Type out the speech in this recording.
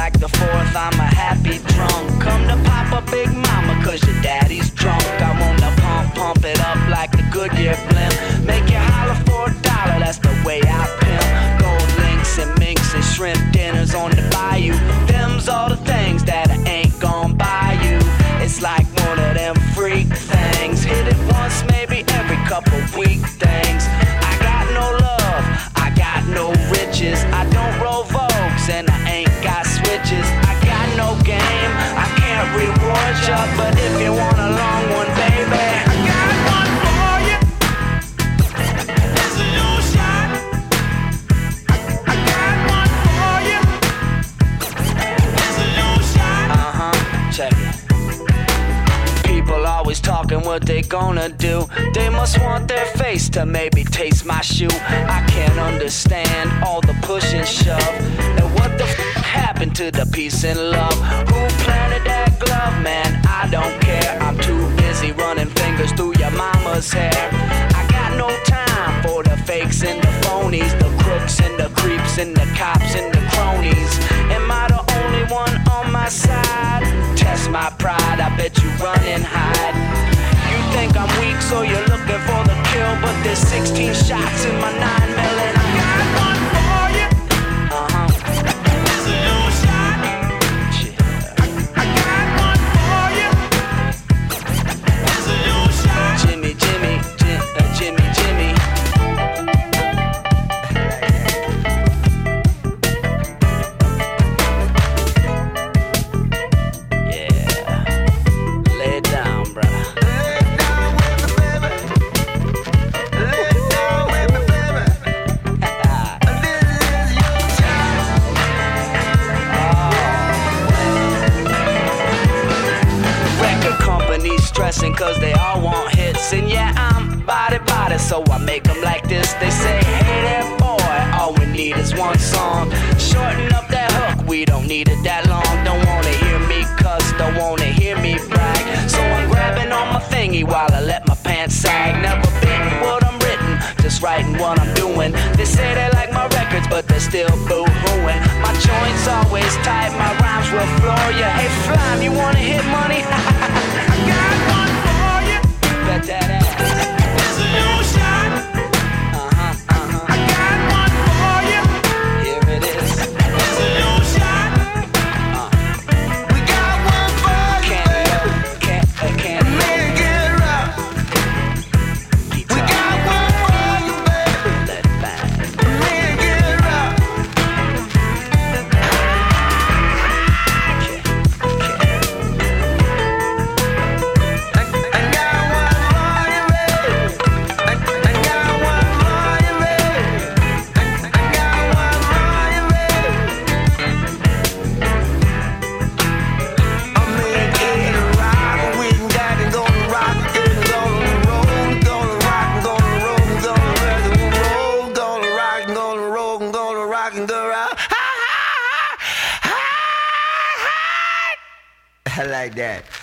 like the fourth, I'm a happy drunk. Come to pop a big mama, cause your daddy's drunk. I wanna pump it up like the Goodyear blimp. Make you holler for $1, that's the way I pimp. Gold links and minks and shrimp dinners on the bayou. Them's all the things that I ain't gon' buy you. It's like one of them freak things. Hit it once, maybe every couple week things. I got no love, I got no riches. I don't roll Vogues and I ain't got switches. I got no game, I can't reward ya. But if you want a long one, baby, I got one for you. This is your shot. I got one for you. This is your shot. Check it. People always talking what they gonna do. They must want their face to maybe taste my shoe. I can't understand all the push and shove. And what the happened to the peace and love? Who planted that glove, man? I don't care. I'm too busy running fingers through your mama's hair. I got no time for the fakes and the phonies, the crooks and the creeps and the cops and the cronies. Am I the only one on my side? Test my pride, I bet you run and hide. You think I'm weak, so you're looking for the kill, but there's 16 shots in my 9mm and I got one for you. This is your shot. I got one for you. This is your shot. Jimmy. Cause they all want hits. And yeah, I'm body, so I make them like this. They say, hey there boy, all we need is one song. Shorten up that hook, we don't need it that long. Don't wanna hear me cuss, don't wanna hear me brag. So I'm grabbing on my thingy while I let my pants sag. Never been what I'm written, just writing what I'm doing. They say they like my records, but they're still boo-hooing. My joints always tight, my rhymes will floor ya. Hey Flime, you wanna hit money? I got one for you. Bet that ass. This is your shot. I got one for you. Here it is. This is your shot. We got one for you. Can't make it right. We got one for you, baby. Let it bang. Make it right. I like that.